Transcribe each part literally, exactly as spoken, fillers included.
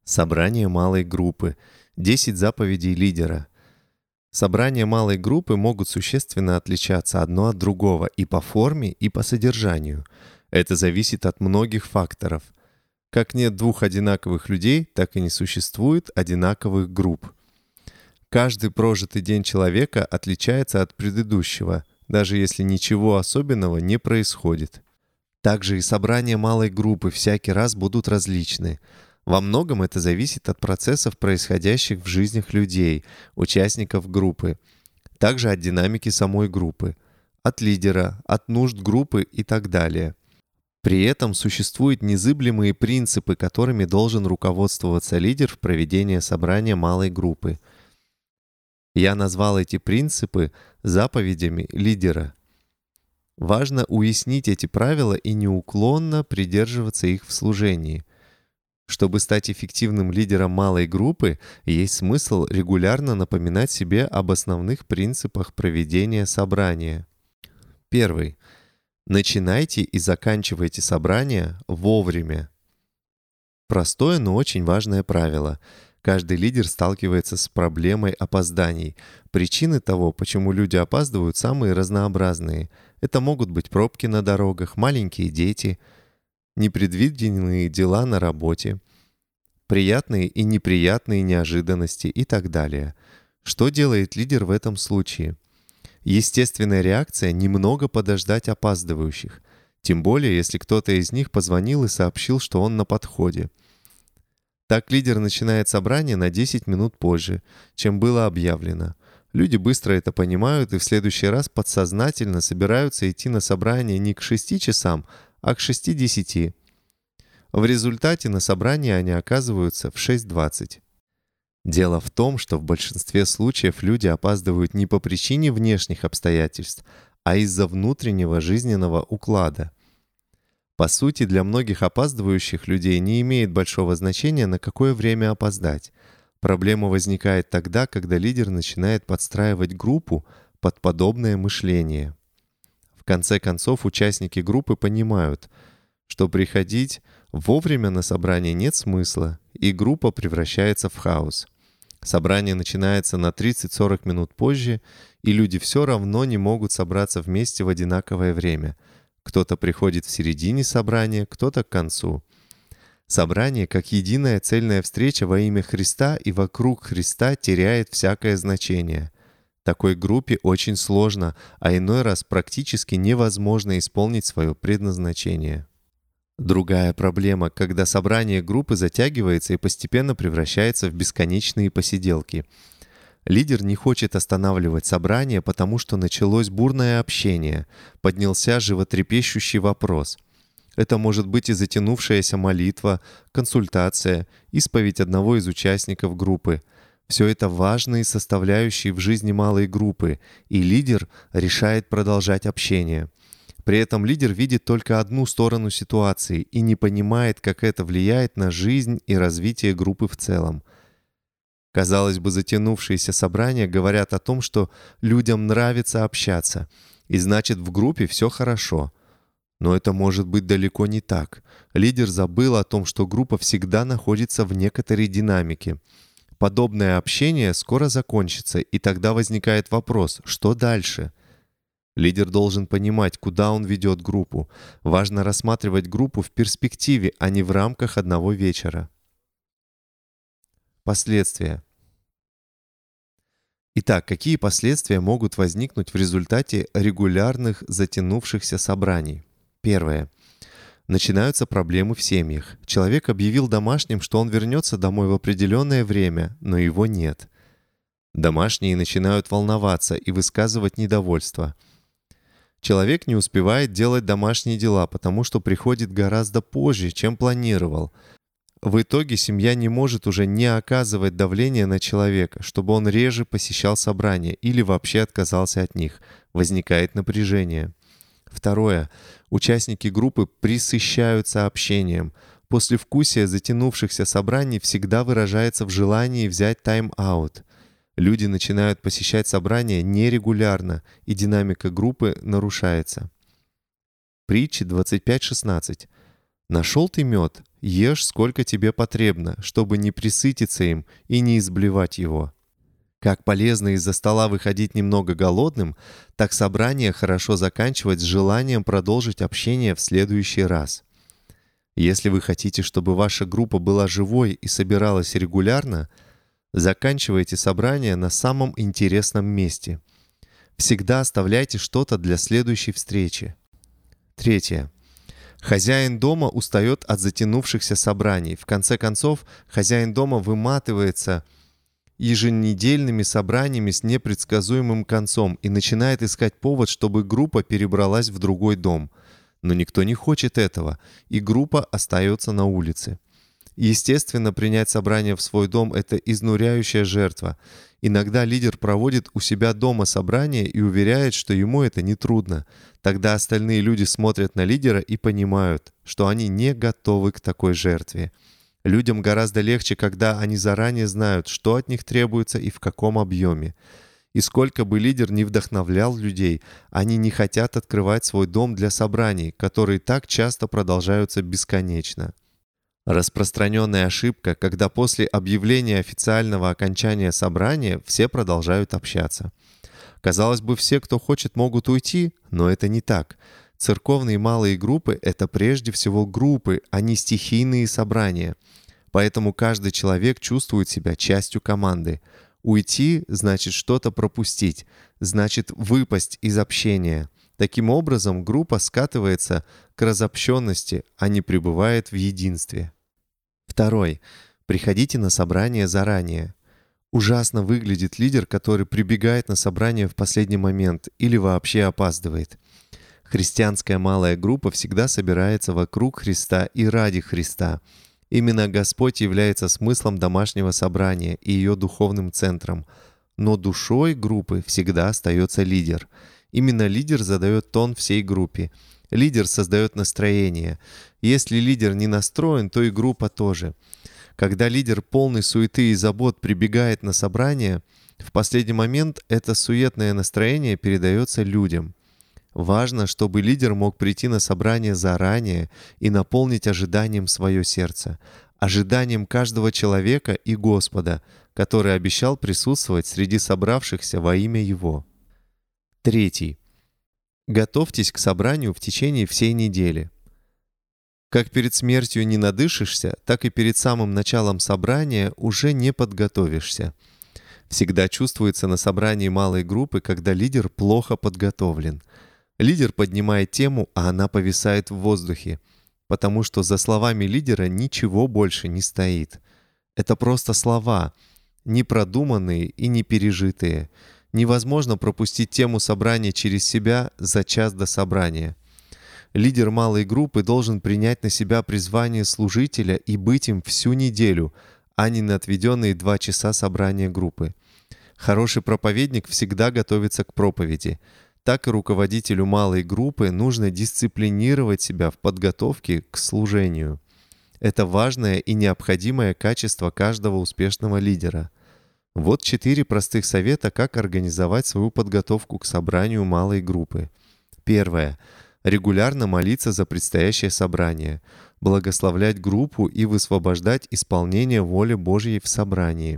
Собрание малой группы. десять заповедей лидера. Собрания малой группы могут существенно отличаться одно от другого и по форме, и по содержанию. Это зависит от многих факторов. Как нет двух одинаковых людей, так и не существует одинаковых групп. Каждый прожитый день человека отличается от предыдущего, даже если ничего особенного не происходит. Также и собрания малой группы всякий раз будут различны. Во многом это зависит от процессов, происходящих в жизнях людей, участников группы, также от динамики самой группы, от лидера, от нужд группы и так далее. При этом существуют незыблемые принципы, которыми должен руководствоваться лидер в проведении собрания малой группы. Я назвал эти принципы заповедями лидера. Важно уяснить эти правила и неуклонно придерживаться их в служении. Чтобы стать эффективным лидером малой группы, есть смысл регулярно напоминать себе об основных принципах проведения собрания. Первый. Начинайте и заканчивайте собрание вовремя. Простое, но очень важное правило. Каждый лидер сталкивается с проблемой опозданий. Причины того, почему люди опаздывают, самые разнообразные. Это могут быть пробки на дорогах, маленькие дети, непредвиденные дела на работе, приятные и неприятные неожиданности и так далее. Что делает лидер в этом случае? Естественная реакция — немного подождать опаздывающих, тем более если кто-то из них позвонил и сообщил, что он на подходе. Так лидер начинает собрание на десять минут позже, чем было объявлено. Люди быстро это понимают и в следующий раз подсознательно собираются идти на собрание не к шести часам, а к шести десяти. В результате на собрании они оказываются в шесть двадцать. Дело в том, что в большинстве случаев люди опаздывают не по причине внешних обстоятельств, а из-за внутреннего жизненного уклада. По сути, для многих опаздывающих людей не имеет большого значения, на какое время опоздать. Проблема возникает тогда, когда лидер начинает подстраивать группу под подобное мышление. В конце концов, участники группы понимают, что приходить вовремя на собрание нет смысла, и группа превращается в хаос. Собрание начинается на тридцать-сорок минут позже, и люди все равно не могут собраться вместе в одинаковое время. Кто-то приходит в середине собрания, кто-то к концу. Собрание, как единая цельная встреча во имя Христа и вокруг Христа, теряет всякое значение. Такой группе очень сложно, а иной раз практически невозможно исполнить свое предназначение. Другая проблема, когда собрание группы затягивается и постепенно превращается в бесконечные посиделки. Лидер не хочет останавливать собрание, потому что началось бурное общение, поднялся животрепещущий вопрос. Это может быть и затянувшаяся молитва, консультация, исповедь одного из участников группы. Все это важные составляющие в жизни малой группы, и лидер решает продолжать общение. При этом лидер видит только одну сторону ситуации и не понимает, как это влияет на жизнь и развитие группы в целом. Казалось бы, затянувшиеся собрания говорят о том, что людям нравится общаться, и значит, в группе все хорошо. Но это может быть далеко не так. Лидер забыл о том, что группа всегда находится в некоторой динамике. Подобное общение скоро закончится, и тогда возникает вопрос, что дальше? Лидер должен понимать, куда он ведет группу. Важно рассматривать группу в перспективе, а не в рамках одного вечера. Последствия. Итак, какие последствия могут возникнуть в результате регулярных затянувшихся собраний? Первое. Начинаются проблемы в семьях. Человек объявил домашним, что он вернется домой в определенное время, но его нет. Домашние начинают волноваться и высказывать недовольство. Человек не успевает делать домашние дела, потому что приходит гораздо позже, чем планировал. В итоге семья не может уже не оказывать давления на человека, чтобы он реже посещал собрания или вообще отказался от них. Возникает напряжение. Второе. Участники группы пресыщаются общением. Послевкусие затянувшихся собраний всегда выражается в желании взять тайм-аут. Люди начинают посещать собрания нерегулярно, и динамика группы нарушается. Притча двадцать пять шестнадцать. «Нашел ты мед, ешь сколько тебе потребно, чтобы не пресытиться им и не изблевать его. Как полезно из-за стола выходить немного голодным, так собрание хорошо заканчивать с желанием продолжить общение в следующий раз. Если вы хотите, чтобы ваша группа была живой и собиралась регулярно, заканчивайте собрание на самом интересном месте. Всегда оставляйте что-то для следующей встречи. Третье. Хозяин дома устает от затянувшихся собраний. В конце концов, хозяин дома выматывается еженедельными собраниями с непредсказуемым концом и начинает искать повод, чтобы группа перебралась в другой дом. Но никто не хочет этого, и группа остается на улице. Естественно, принять собрание в свой дом – это изнуряющая жертва. Иногда лидер проводит у себя дома собрание и уверяет, что ему это нетрудно. Тогда остальные люди смотрят на лидера и понимают, что они не готовы к такой жертве. Людям гораздо легче, когда они заранее знают, что от них требуется и в каком объеме. И сколько бы лидер ни вдохновлял людей, они не хотят открывать свой дом для собраний, которые так часто продолжаются бесконечно. Распространенная ошибка, когда после объявления официального окончания собрания все продолжают общаться. Казалось бы, все, кто хочет, могут уйти, но это не так. Церковные малые группы — это прежде всего группы, а не стихийные собрания. Поэтому каждый человек чувствует себя частью команды. Уйти значит что-то пропустить, значит выпасть из общения. Таким образом, группа скатывается к разобщенности, а не пребывает в единстве. Второй. Приходите на собрание заранее. Ужасно выглядит лидер, который прибегает на собрание в последний момент или вообще опаздывает. Христианская малая группа всегда собирается вокруг Христа и ради Христа. Именно Господь является смыслом домашнего собрания и ее духовным центром. Но душой группы всегда остается лидер. Именно лидер задает тон всей группе. Лидер создает настроение. Если лидер не настроен, то и группа тоже. Когда лидер полный суеты и забот прибегает на собрание, в последний момент это суетное настроение передается людям. Важно, чтобы лидер мог прийти на собрание заранее и наполнить ожиданием свое сердце, ожиданием каждого человека и Господа, который обещал присутствовать среди собравшихся во имя Его. Третий. Готовьтесь к собранию в течение всей недели. Как перед смертью не надышишься, так и перед самым началом собрания уже не подготовишься. Всегда чувствуется на собрании малой группы, когда лидер плохо подготовлен. Лидер поднимает тему, а она повисает в воздухе, потому что за словами лидера ничего больше не стоит. Это просто слова, непродуманные и не пережитые. Невозможно пропустить тему собрания через себя за час до собрания. Лидер малой группы должен принять на себя призвание служителя и быть им всю неделю, а не на отведенные два часа собрания группы. Хороший проповедник всегда готовится к проповеди. Так и руководителю малой группы нужно дисциплинировать себя в подготовке к служению. Это важное и необходимое качество каждого успешного лидера. Вот четыре простых совета, как организовать свою подготовку к собранию малой группы. Первое. Регулярно молиться за предстоящее собрание, благословлять группу и высвобождать исполнение воли Божьей в собрании.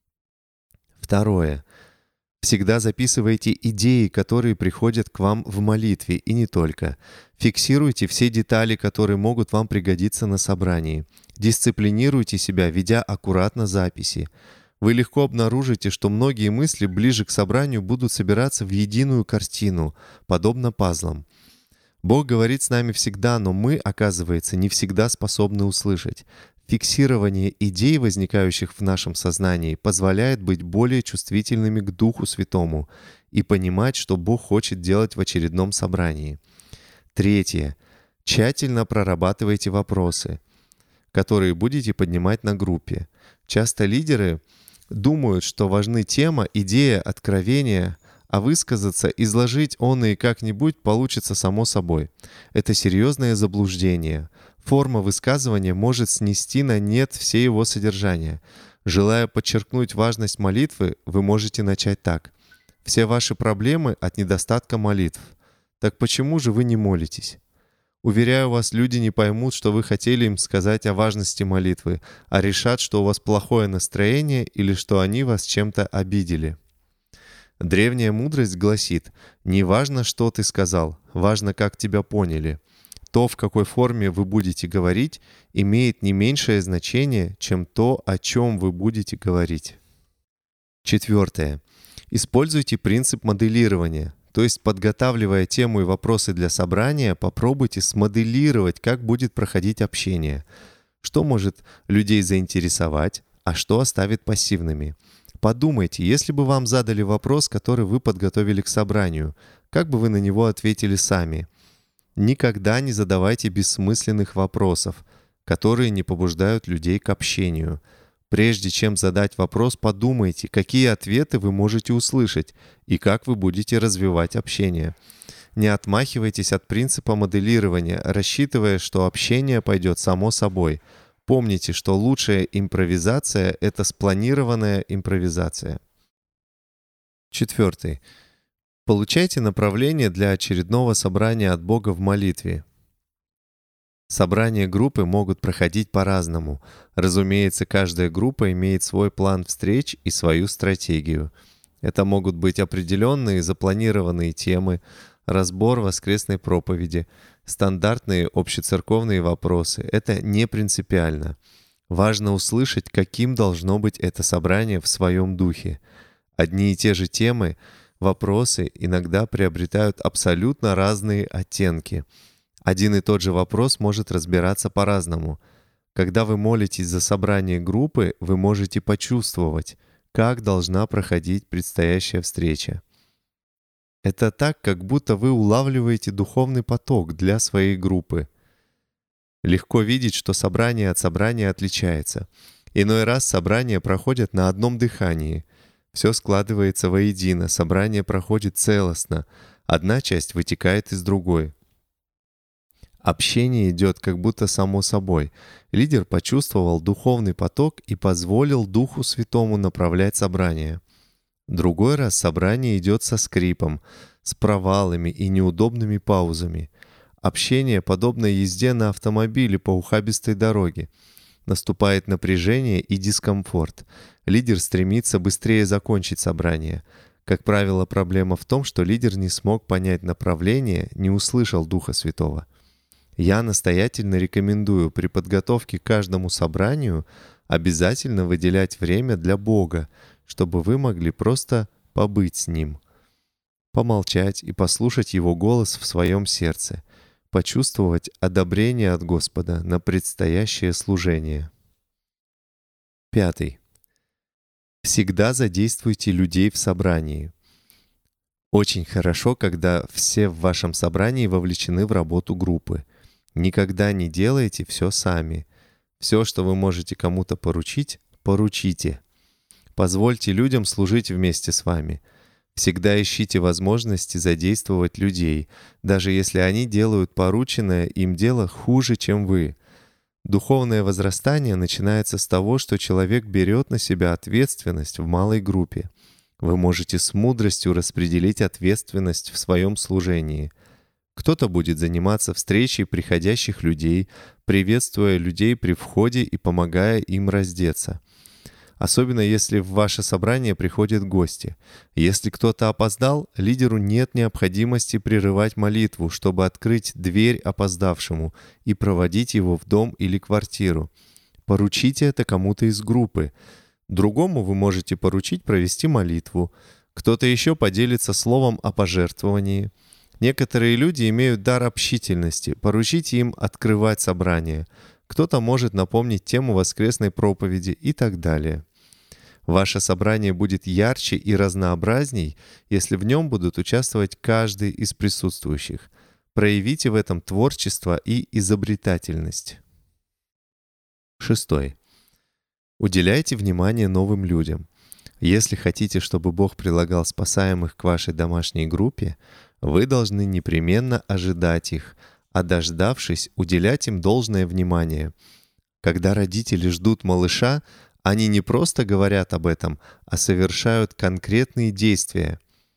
Второе. Всегда записывайте идеи, которые приходят к вам в молитве, и не только. Фиксируйте все детали, которые могут вам пригодиться на собрании. Дисциплинируйте себя, ведя аккуратно записи. Вы легко обнаружите, что многие мысли ближе к собранию будут собираться в единую картину, подобно пазлам. Бог говорит с нами всегда, но мы, оказывается, не всегда способны услышать. Фиксирование идей, возникающих в нашем сознании, позволяет быть более чувствительными к Духу Святому и понимать, что Бог хочет делать в очередном собрании. Третье. Тщательно прорабатывайте вопросы, которые будете поднимать на группе. Часто лидеры думают, что важны тема, идея, откровение, а высказаться, изложить он и как-нибудь получится само собой. Это серьезное заблуждение. Форма высказывания может снести на нет все его содержание. Желая подчеркнуть важность молитвы, вы можете начать так. Все ваши проблемы от недостатка молитв. Так почему же вы не молитесь? Уверяю вас, люди не поймут, что вы хотели им сказать о важности молитвы, а решат, что у вас плохое настроение или что они вас чем-то обидели. Древняя мудрость гласит: «Не важно, что ты сказал, важно, как тебя поняли». То, в какой форме вы будете говорить, имеет не меньшее значение, чем то, о чем вы будете говорить. Четвертое. Используйте принцип моделирования. То есть, подготавливая тему и вопросы для собрания, попробуйте смоделировать, как будет проходить общение, что может людей заинтересовать, а что оставит пассивными. Подумайте, если бы вам задали вопрос, который вы подготовили к собранию, как бы вы на него ответили сами? Никогда не задавайте бессмысленных вопросов, которые не побуждают людей к общению. Прежде чем задать вопрос, подумайте, какие ответы вы можете услышать и как вы будете развивать общение. Не отмахивайтесь от принципа моделирования, рассчитывая, что общение пойдет само собой. Помните, что лучшая импровизация — это спланированная импровизация. Четвертый. Получайте направление для очередного собрания от Бога в молитве. Собрания группы могут проходить по-разному. Разумеется, каждая группа имеет свой план встреч и свою стратегию. Это могут быть определенные запланированные темы, разбор воскресной проповеди, стандартные общецерковные вопросы. Это не принципиально. Важно услышать, каким должно быть это собрание в своем духе. Одни и те же темы, вопросы иногда приобретают абсолютно разные оттенки. Один и тот же вопрос может разбираться по-разному. Когда вы молитесь за собрание группы, вы можете почувствовать, как должна проходить предстоящая встреча. Это так, как будто вы улавливаете духовный поток для своей группы. Легко видеть, что собрание от собрания отличается. Иной раз собрания проходят на одном дыхании. Все складывается воедино, собрание проходит целостно. Одна часть вытекает из другой. Общение идет как будто само собой. Лидер почувствовал духовный поток и позволил Духу Святому направлять собрание. Другой раз собрание идет со скрипом, с провалами и неудобными паузами. Общение подобно езде на автомобиле по ухабистой дороге. Наступает напряжение и дискомфорт. Лидер стремится быстрее закончить собрание. Как правило, проблема в том, что лидер не смог понять направление, не услышал Духа Святого. Я настоятельно рекомендую при подготовке к каждому собранию обязательно выделять время для Бога, чтобы вы могли просто побыть с Ним, помолчать и послушать Его голос в своем сердце, почувствовать одобрение от Господа на предстоящее служение. Пятый. Всегда задействуйте людей в собрании. Очень хорошо, когда все в вашем собрании вовлечены в работу группы. Никогда не делайте все сами. Все, что вы можете кому-то поручить, поручите. Позвольте людям служить вместе с вами. Всегда ищите возможности задействовать людей, даже если они делают порученное им дело хуже, чем вы. Духовное возрастание начинается с того, что человек берет на себя ответственность в малой группе. Вы можете с мудростью распределить ответственность в своем служении. Кто-то будет заниматься встречей приходящих людей, приветствуя людей при входе и помогая им раздеться. Особенно если в ваше собрание приходят гости. Если кто-то опоздал, лидеру нет необходимости прерывать молитву, чтобы открыть дверь опоздавшему и проводить его в дом или квартиру. Поручите это кому-то из группы. Другому вы можете поручить провести молитву. Кто-то еще поделится словом о пожертвовании. Некоторые люди имеют дар общительности. Поручите им открывать собрание. Кто-то может напомнить тему воскресной проповеди и так далее. Ваше собрание будет ярче и разнообразней, если в нем будут участвовать каждый из присутствующих. Проявите в этом творчество и изобретательность. Шестой. Уделяйте внимание новым людям. Если хотите, чтобы Бог прилагал спасаемых к вашей домашней группе, вы должны непременно ожидать их, а дождавшись, уделять им должное внимание. Когда родители ждут малыша, они не просто говорят об этом, а совершают конкретные действия.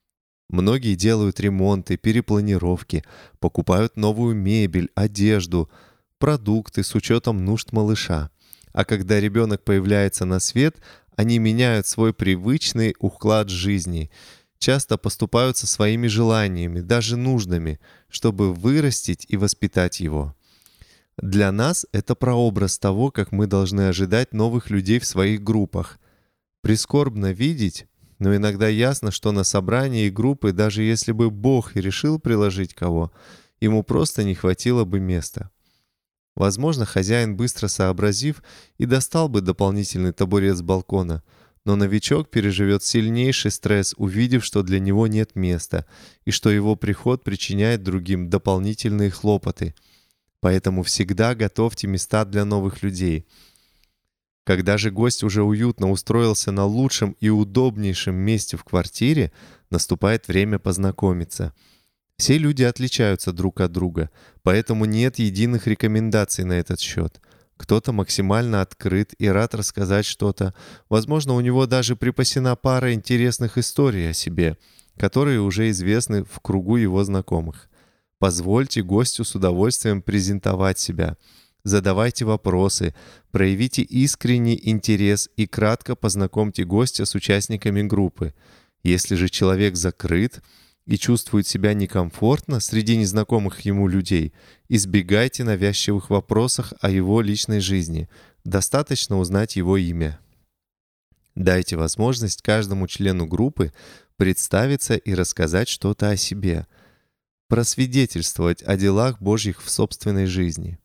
Многие делают ремонты, перепланировки, покупают новую мебель, одежду, продукты с учетом нужд малыша. А когда ребенок появляется на свет, они меняют свой привычный уклад жизни, часто поступают со своими желаниями, даже нуждами, чтобы вырастить и воспитать его. Для нас это прообраз того, как мы должны ожидать новых людей в своих группах. Прискорбно видеть, но иногда ясно, что на собрании и группы, даже если бы Бог и решил приложить кого, ему просто не хватило бы места. Возможно, хозяин, быстро сообразив, и достал бы дополнительный табурет с балкона, но новичок переживет сильнейший стресс, увидев, что для него нет места, и что его приход причиняет другим дополнительные хлопоты. Поэтому всегда готовьте места для новых людей. Когда же гость уже уютно устроился на лучшем и удобнейшем месте в квартире, наступает время познакомиться. Все люди отличаются друг от друга, поэтому нет единых рекомендаций на этот счет. Кто-то максимально открыт и рад рассказать что-то. Возможно, у него даже припасена пара интересных историй о себе, которые уже известны в кругу его знакомых. Позвольте гостю с удовольствием презентовать себя. Задавайте вопросы, проявите искренний интерес и кратко познакомьте гостя с участниками группы. Если же человек закрыт и чувствует себя некомфортно среди незнакомых ему людей, избегайте навязчивых вопросов о его личной жизни. Достаточно узнать его имя. Дайте возможность каждому члену группы представиться и рассказать что-то о себе, просвидетельствовать о делах Божьих в собственной жизни.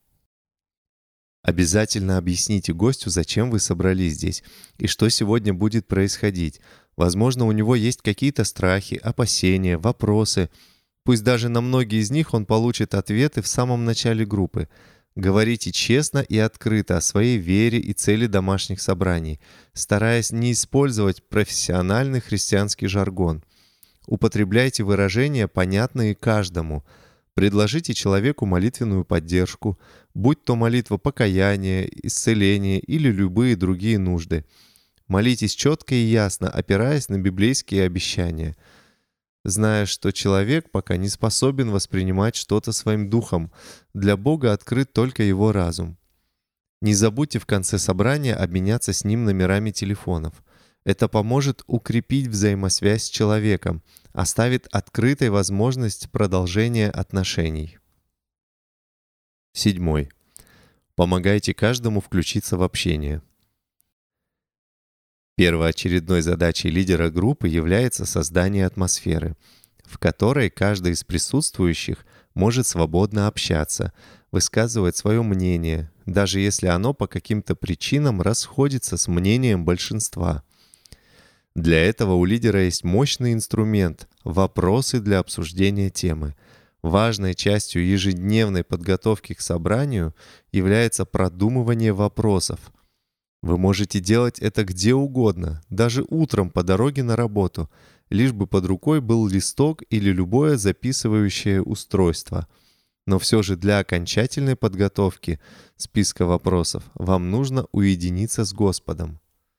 Обязательно объясните гостю, зачем вы собрались здесь и что сегодня будет происходить. Возможно, у него есть какие-то страхи, опасения, вопросы. Пусть даже на многие из них он получит ответы в самом начале группы. Говорите честно и открыто о своей вере и цели домашних собраний, стараясь не использовать профессиональный христианский жаргон. Употребляйте выражения, понятные каждому. Предложите человеку молитвенную поддержку, будь то молитва покаяния, исцеления или любые другие нужды. Молитесь четко и ясно, опираясь на библейские обещания, зная, что человек пока не способен воспринимать что-то своим духом, для Бога открыт только его разум. Не забудьте в конце собрания обменяться с ним номерами телефонов. Это поможет укрепить взаимосвязь с человеком, оставит открытой возможность продолжения отношений. Седьмой. Помогайте каждому включиться в общение. Первоочередной задачей лидера группы является создание атмосферы, в которой каждый из присутствующих может свободно общаться, высказывать свое мнение, даже если оно по каким-то причинам расходится с мнением большинства. Для этого у лидера есть мощный инструмент — вопросы для обсуждения темы. Важной частью ежедневной подготовки к собранию является продумывание вопросов. Вы можете делать это где угодно, даже утром по дороге на работу, лишь бы под рукой был листок или любое записывающее устройство. Но все же для окончательной подготовки списка вопросов вам нужно уединиться с Господом.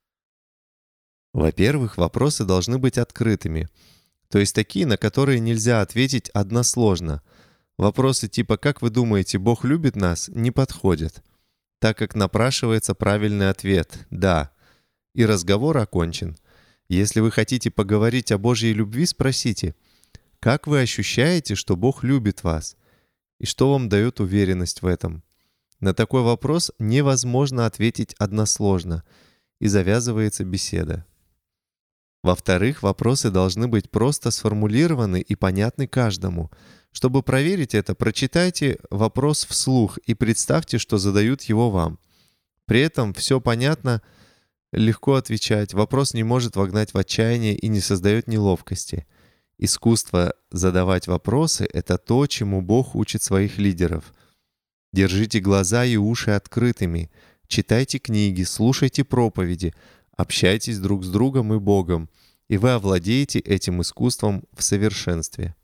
Во-первых, вопросы должны быть открытыми, то есть такие, на которые нельзя ответить односложно. Вопросы типа «Как вы думаете, Бог любит нас?» не подходят, так как напрашивается правильный ответ «Да», и разговор окончен. Если вы хотите поговорить о Божьей любви, спросите «Как вы ощущаете, что Бог любит вас?» и что вам дает уверенность в этом? На такой вопрос невозможно ответить односложно, и завязывается беседа. Во-вторых, вопросы должны быть просто сформулированы и понятны каждому. Чтобы проверить это, прочитайте вопрос вслух и представьте, что задают его вам. При этом все понятно, легко отвечать, вопрос не может вогнать в отчаяние и не создает неловкости. Искусство задавать вопросы — это то, чему Бог учит своих лидеров. Держите глаза и уши открытыми, читайте книги, слушайте проповеди, общайтесь друг с другом и Богом, и вы овладеете этим искусством в совершенстве.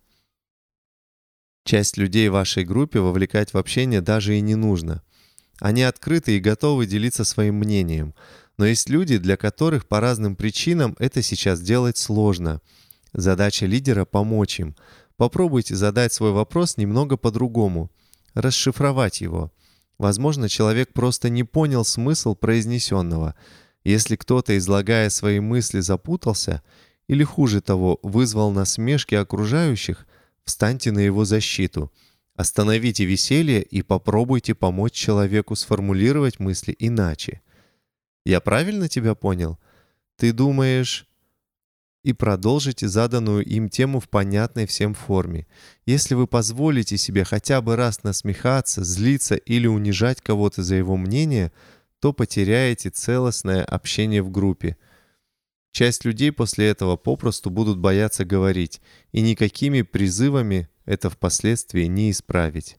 Часть людей в вашей группе вовлекать в общение даже и не нужно. Они открыты и готовы делиться своим мнением, но есть люди, для которых по разным причинам это сейчас делать сложно. Задача лидера — помочь им. Попробуйте задать свой вопрос немного по-другому, расшифровать его. Возможно, человек просто не понял смысл произнесенного. Если кто-то, излагая свои мысли, запутался или, хуже того, вызвал насмешки окружающих, встаньте на его защиту. Остановите веселье и попробуйте помочь человеку сформулировать мысли иначе. «Я правильно тебя понял? Ты думаешь...» И продолжите заданную им тему в понятной всем форме. Если вы позволите себе хотя бы раз насмехаться, злиться или унижать кого-то за его мнение, то потеряете целостное общение в группе. Часть людей после этого попросту будут бояться говорить, и никакими призывами это впоследствии не исправить.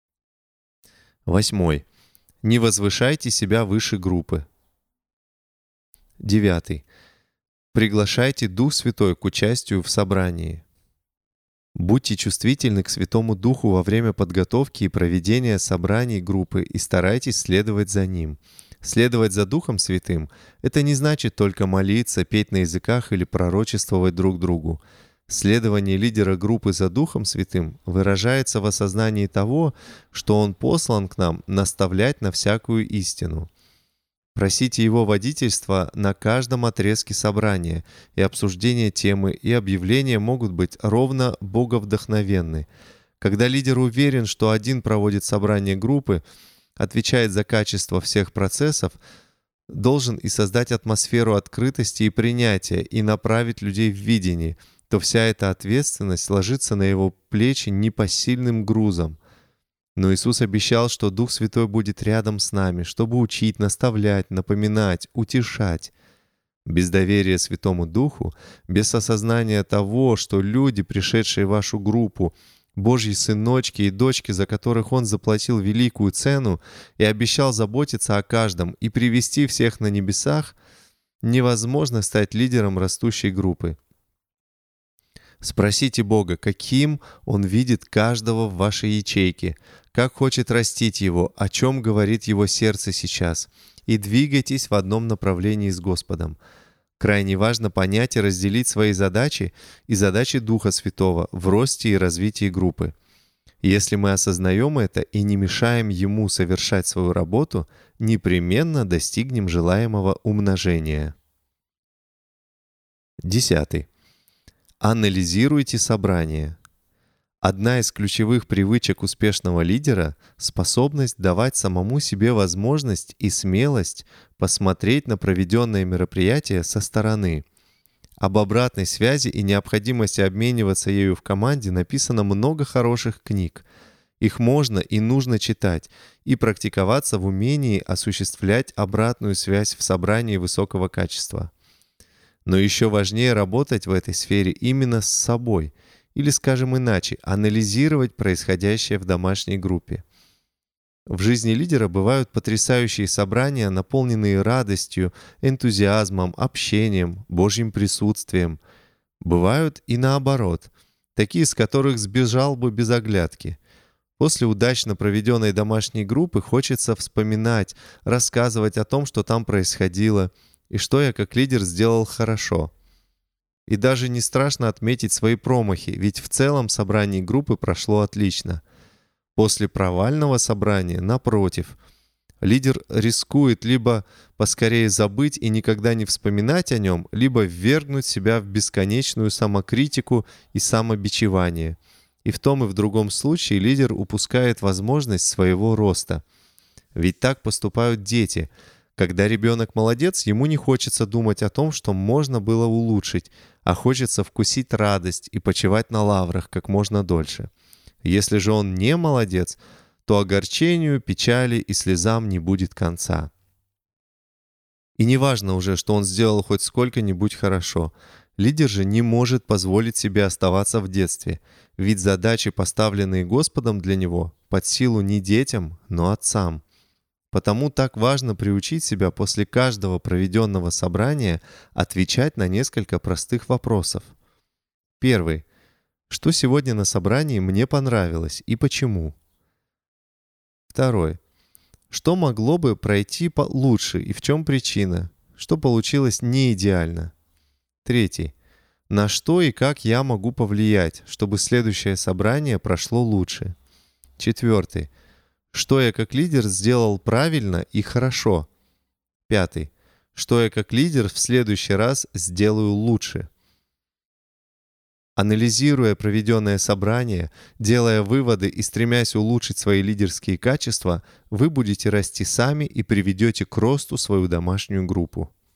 Восьмой. Не возвышайте себя выше группы. Девятый. Приглашайте Дух Святой к участию в собрании. Будьте чувствительны к Святому Духу во время подготовки и проведения собраний группы и старайтесь следовать за Ним. Следовать за Духом Святым — это не значит только молиться, петь на языках или пророчествовать друг другу. Следование лидера группы за Духом Святым выражается в осознании того, что он послан к нам наставлять на всякую истину. Просите его водительства на каждом отрезке собрания, и обсуждение темы и объявления могут быть ровно боговдохновенны. Когда лидер уверен, что один проводит собрание группы, отвечает за качество всех процессов, должен и создать атмосферу открытости и принятия, и направить людей в видение, то вся эта ответственность ложится на его плечи непосильным грузом. Но Иисус обещал, что Дух Святой будет рядом с нами, чтобы учить, наставлять, напоминать, утешать. Без доверия Святому Духу, без осознания того, что люди, пришедшие в вашу группу, Божьи сыночки и дочки, за которых Он заплатил великую цену и обещал заботиться о каждом и привести всех на небесах, невозможно стать лидером растущей группы. Спросите Бога, каким Он видит каждого в вашей ячейке, как хочет растить его, о чем говорит его сердце сейчас, и двигайтесь в одном направлении с Господом. Крайне важно понять и разделить свои задачи и задачи Духа Святого в росте и развитии группы. Если мы осознаем это и не мешаем Ему совершать свою работу, непременно достигнем желаемого умножения. Десятый. Анализируйте собрание. Одна из ключевых привычек успешного лидера — способность давать самому себе возможность и смелость посмотреть на проведенное мероприятие со стороны. Об обратной связи и необходимости обмениваться ею в команде написано много хороших книг. Их можно и нужно читать и практиковаться в умении осуществлять обратную связь в собрании высокого качества. Но еще важнее работать в этой сфере именно с собой, или, скажем иначе, анализировать происходящее в домашней группе. В жизни лидера бывают потрясающие собрания, наполненные радостью, энтузиазмом, общением, Божьим присутствием. Бывают и наоборот, такие, с которых сбежал бы без оглядки. После удачно проведенной домашней группы хочется вспоминать, рассказывать о том, что там происходило, и что я как лидер сделал хорошо. И даже не страшно отметить свои промахи, ведь в целом собрание группы прошло отлично. После провального собрания, напротив, лидер рискует либо поскорее забыть и никогда не вспоминать о нем, либо ввергнуть себя в бесконечную самокритику и самобичевание. И в том и в другом случае лидер упускает возможность своего роста. Ведь так поступают дети. Когда ребенок молодец, ему не хочется думать о том, что можно было улучшить, а хочется вкусить радость и почивать на лаврах как можно дольше. Если же он не молодец, то огорчению, печали и слезам не будет конца. И не важно уже, что он сделал хоть сколько-нибудь хорошо. Лидер же не может позволить себе оставаться в детстве, ведь задачи, поставленные Господом для него, под силу не детям, но отцам. Потому так важно приучить себя после каждого проведенного собрания отвечать на несколько простых вопросов. Первый. Что сегодня на собрании мне понравилось и почему? Второй. Что могло бы пройти лучше и в чем причина? Что получилось не идеально? Третий. На что и как я могу повлиять, чтобы следующее собрание прошло лучше? Четвертый. Что я как лидер сделал правильно и хорошо? Пятый. Что я как лидер в следующий раз сделаю лучше? Анализируя проведенное собрание, делая выводы и стремясь улучшить свои лидерские качества, вы будете расти сами и приведете к росту свою домашнюю группу.